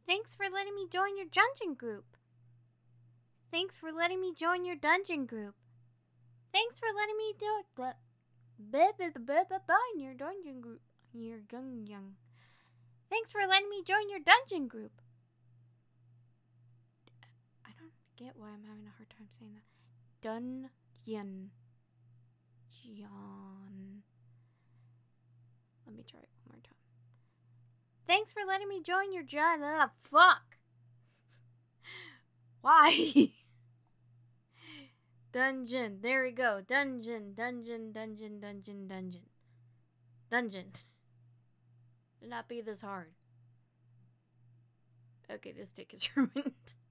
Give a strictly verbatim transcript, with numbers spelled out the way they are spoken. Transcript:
Thanks for letting me join your dungeon group. Thanks for letting me join your dungeon group. Thanks for letting me do it. But in your dungeon group. Your gung young. Thanks for letting me join your dungeon group. I don't get why I'm having a hard time saying that. Dungeon. John. Let me try it one more time. Thanks for letting me join your John. Ah, fuck. Why? Dungeon. There we go. Dungeon. Dungeon. Dungeon. Dungeon. Dungeon. Dungeon. Should not be this hard. Okay, this dick is ruined.